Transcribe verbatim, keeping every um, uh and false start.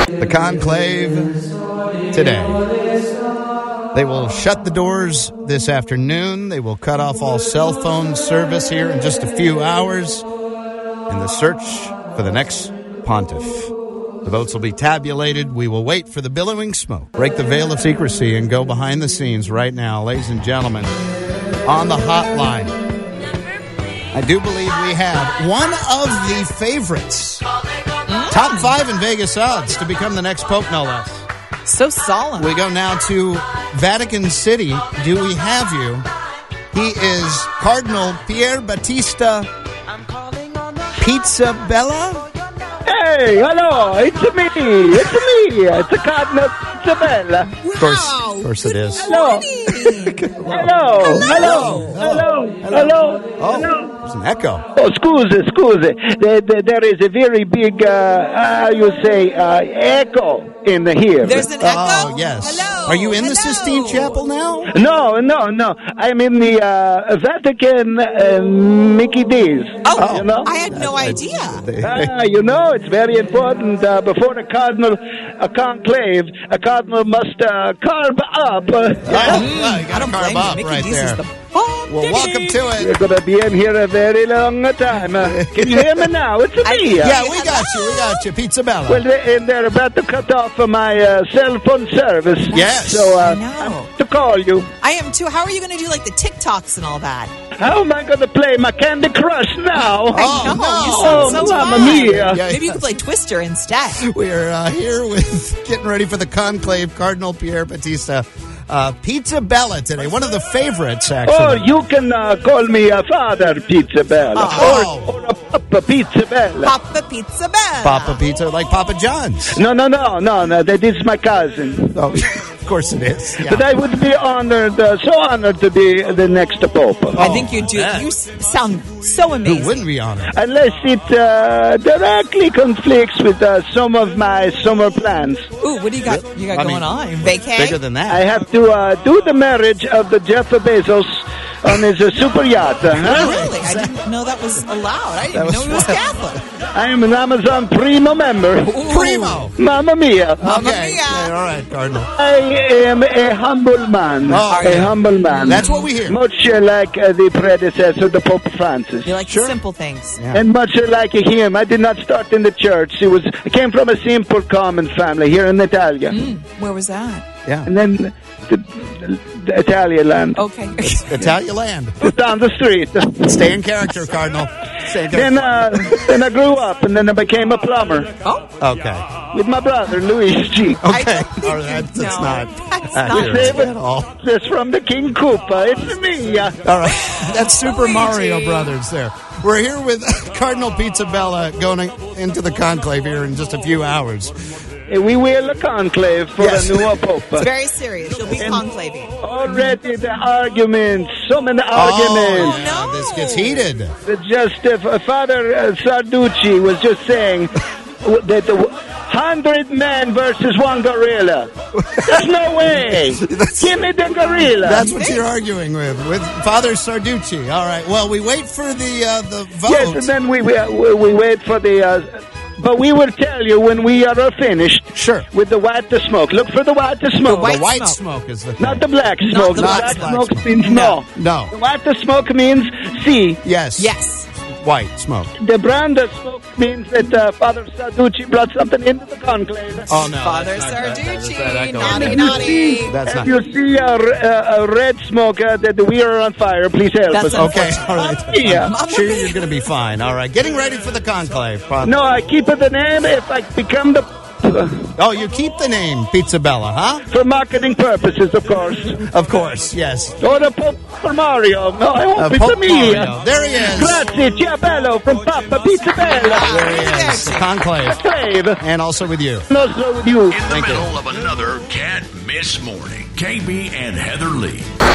The conclave today. They will shut the doors this afternoon. They will cut off all cell phone service here in just a few hours in the search for the next pontiff. The votes will be tabulated. We will wait for the billowing smoke. Break the veil of secrecy and go behind the scenes right now, ladies and gentlemen, on the hotline. I do believe we have one of the favorites. Top five in Vegas odds to become the next Pope, no less. So solemn. We go now to Vatican City. Do we have you? He is Cardinal Pier Battista Pizzabella. Hey, hello, it's me, it's me, it's the Cardinal Pizzabella. Wow. Of course, of course it is. Hello. Hello, hello, hello, hello, Oh, hello. there's an echo. Oh, scusi, scusi. There, there, there is a very big, uh, how you say, uh, echo in here. There's an echo? Oh, yes. Hello. Are you in the Hello. Sistine Chapel now? No, no, no. I'm in the uh, Vatican uh, Mickey D's. Oh, you know? I had no idea. Ah, you know, it's very important. Uh, before a cardinal, a conclave, a cardinal must uh, carve up. Uh, Oh, well, you I got to don't carve blame up you. Mickey right D's there. is the bomb. Well, welcome to We're it. going to be in here a very long time. Uh, can you hear me now? It's I- me. Uh, Yeah, we got you. We got you. Pizzabella. Well, they, and they're about to cut off my uh, cell phone service. Yes. So, uh, I know. to call you. I am too. How are you going to do like the TikToks and all that? How am I going to play my Candy Crush now? Oh, I know. no. You Oh, sound so Mamma fun. Mia. Yeah, Maybe you could play Twister instead. We're uh, here with getting ready for the conclave, Cardinal Pier Battista uh, Pizzabella today. One of the favorites, actually. Or you can uh, call me a Father Pizzabella. Oh. Or, or a Papa Pizzabella. Papa Pizza Bell. Papa Pizza, like Papa John's. No, no, no, no, no. That is my cousin. Oh, of course it is. Yeah. But I would be honored, uh, so honored to be the next Pope. I think you do. yeah. You s- sound so Who amazing. wouldn't be honored? Unless it uh, directly conflicts with uh, some of my summer plans. Ooh, what do you got? You got I going mean, on? Vacay? Bigger than I that. have to uh, do the marriage of the Jeff Bezos on his uh, super yacht. Oh, Huh? really? I didn't know that was allowed. I didn't was know he was fun. Catholic. I am an Amazon Primo member. Ooh. Primo. Mamma mia. Mamma Okay. mia. Yeah, all right, Cardinal. I am a humble man. Oh, a yeah. humble man. That's what we hear. Much uh, like uh, the predecessor, the Pope Francis. You like Sure. the simple things. Yeah. And much like him, I did not start in the church. It was I came from a simple, common family here in Italia. Mm, where was that? Yeah. And then the, the Italian land. Okay. Italian land. Just down the street. Stay in character, Cardinal. Stay in Then, character. uh, then I grew up, and then I became a plumber Oh, Okay. with my brother, Luis G. I Okay. don't think All right. you That's know. not That's accurate not. at all. This from the King Koopa. It's me. Uh, All right. That's Super Luigi. Mario Brothers there. We're here with Cardinal Pizzabella going into the conclave here in just a few hours. we will a conclave for Yes. a new Pope. It's very serious. You'll be conclaving. Already the arguments, so many Oh, arguments. yeah, no. this gets heated. The Just uh, Father uh, Sarducci was just saying that the hundred men versus one gorilla. There's no way. Give me the gorilla. That's what you're arguing with, with Father Sarducci. All right. Well, we wait for the uh, the vote. Yes, and then we we, we wait for the. Uh, but we will tell you when we are finished. Sure. With the white to smoke. Look for the white to smoke. The white the white smoke. smoke, is the thing. Not the black Not smoke. the The black black smoke. smoke means no. No. The white to smoke means C. Yes. Yes. White smoke. The brown to smoke means that uh, Father Sarducci brought something into the conclave. Oh no. Father that's not that. That's Sarducci. not that. Naughty, If naughty. you see, That's if not- you see a, a, a red smoke uh, that we are on fire, please help That's us. Okay. All right. Yeah. I'm sure you're going to be fine. All right. Getting ready for the conclave. No, I keep it the name if I become the Oh, you keep the name Pizzabella, huh? for marketing purposes, of course. Of course. Yes. Or the Pope for Mario. No, I Uh, hope it's Pope me. Mario. There he is. Grazie, Ciabello from Papa Pizza Bella. There he is. The conclave. Conclave. And also with you. Also with you. In the Thank you. middle of another can't miss morning. K B and Heather Lee.